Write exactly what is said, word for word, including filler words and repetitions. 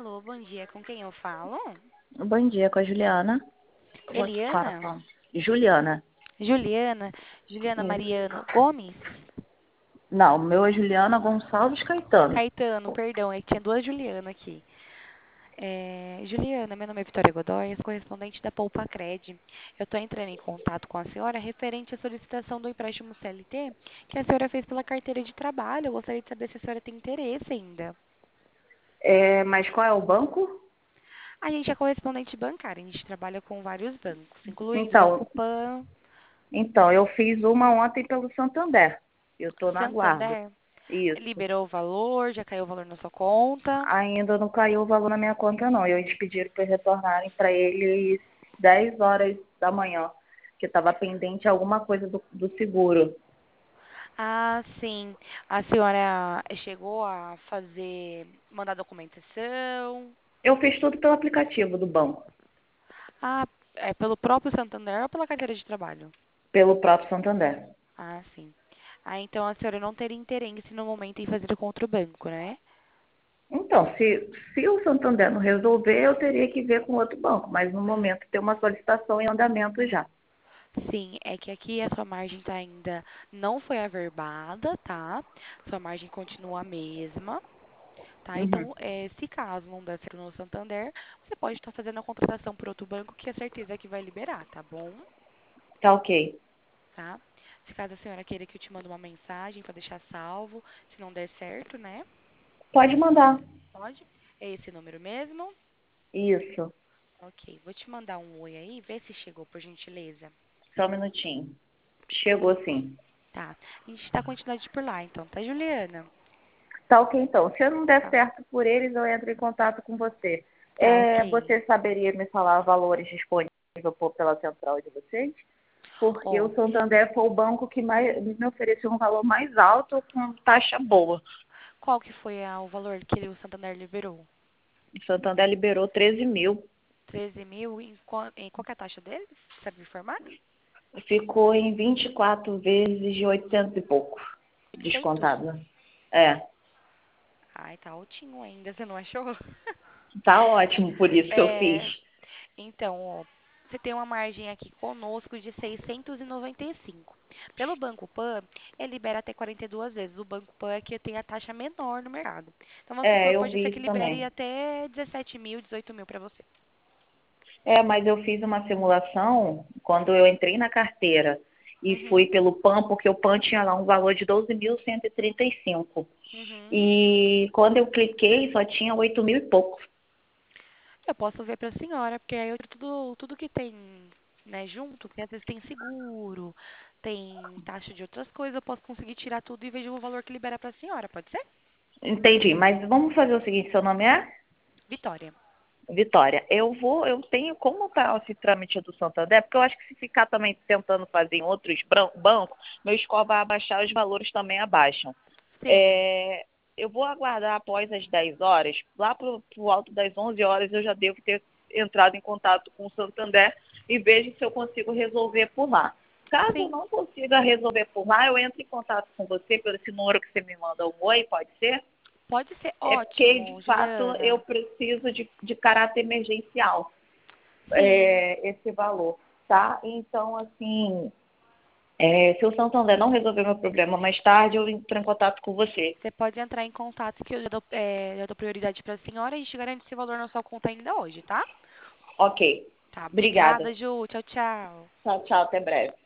Alô, bom dia. Com quem eu falo? Bom dia, com a Juliana. Eu vou te falar, Eliana? fala. Juliana. Juliana? Juliana Isso. Mariano Gomes? Não, o meu é Juliana Gonçalves Caetano. Caetano, perdão, é que tinha duas Juliana aqui. É, Juliana, meu nome é Vitória Godoy, sou correspondente da Poupa Cred. Eu estou entrando em contato com a senhora referente à solicitação do empréstimo C L T que a senhora fez pela carteira de trabalho. Eu gostaria de saber se a senhora tem interesse ainda. É, mas qual é o banco? A gente é correspondente bancária, a gente trabalha com vários bancos, incluindo o Banco Então, Pan, então, eu fiz uma ontem pelo Santander. Eu estou na guarda. Santander. Isso. Liberou o valor, já caiu o valor na sua conta. Ainda não caiu o valor na minha conta, não. Eu eles pediram para retornarem para eles dez horas da manhã, que estava pendente alguma coisa do, do seguro. Ah, sim. A senhora chegou a fazer, mandar documentação? Eu fiz tudo pelo aplicativo do banco, Ah, é pelo próprio Santander ou pela carteira de trabalho? pelo próprio Santander. Ah, sim. Ah, então a senhora não teria interesse no momento em fazer contra o banco, né? Então, se, se o Santander não resolver, eu teria que ver com outro banco, mas no momento tem uma solicitação em andamento já. Sim, é que aqui a sua margem tá ainda não foi averbada, tá? Sua margem continua a mesma. Tá? Uhum. Então, é, se caso não der certo no Santander, você pode estar fazendo a contratação por outro banco que é certeza que vai liberar, tá bom? Tá ok. Tá? Se caso a senhora queira que eu te mande uma mensagem para deixar salvo, se não der certo, né? Pode mandar. Pode? É esse número mesmo? Isso. Ok, vou te mandar um oi aí, vê se chegou, por gentileza. Só um minutinho. Chegou sim. Tá. A gente está continuando por lá, então, tá, Juliana? Tá ok, então. Se eu não der Tá. certo por eles, eu entro em contato com você. Tá, É, ok. você saberia me falar valores disponíveis por- pela central de vocês? Porque Ó, o Santander foi o banco que mais, me ofereceu um valor mais alto com taxa boa. qual que foi a- o valor que o Santander liberou? O Santander liberou treze mil. Treze mil? Em, qua- em qual que é a taxa deles? Sabe me informar? Ficou em vinte e quatro vezes de oitocentos e pouco, oitocentos? descontado. É, Ai, tá altinho ainda, você não achou? tá ótimo, por isso que eu fiz. É, então, ó, você tem uma margem aqui conosco de seiscentos e noventa e cinco. Pelo Banco Pan, ele libera até quarenta e duas vezes. O Banco Pan é que tem a taxa menor no mercado. Então, vamos É, supor, eu pode vi ser que isso libere também. até dezessete mil, dezoito mil para você. É, mas eu fiz uma simulação quando eu entrei na carteira e Uhum, fui pelo PAN, porque o PAN tinha lá um valor de doze mil cento e trinta e cinco. uhum. E quando eu cliquei, só tinha oito mil e pouco. Eu posso ver para a senhora, porque aí eu, tudo, tudo que tem, né, junto, porque às vezes tem seguro, tem taxa de outras coisas, eu posso conseguir tirar tudo e vejo o valor que libera para a senhora, pode ser? Entendi, mas vamos fazer o seguinte, seu nome é? Vitória. Vitória, eu vou, eu tenho como tá esse trâmite do Santander, porque eu acho que se ficar também tentando fazer em outros bran- bancos, meu score vai abaixar, os valores também abaixam. Sim, É, eu vou aguardar após as dez horas, lá pro, pro alto das onze horas eu já devo ter entrado em contato com o Santander e vejo se eu consigo resolver por lá. Caso eu sim. não consiga resolver por lá, eu entro em contato com você pelo esse número que você me manda um oi, pode ser? Pode ser É porque, de ótimo, fato, eu Juliana. preciso de, de caráter emergencial, Sim, é, esse valor, tá? Então, assim, é, se o Santander não resolver meu problema mais tarde, eu entro em contato com você. você pode entrar em contato que eu já dou, é, já dou prioridade para a senhora e a gente garante esse valor na sua conta ainda hoje, tá? Ok. Tá, Obrigada. obrigada, Ju. Tchau, tchau. Tchau, tchau. Até breve.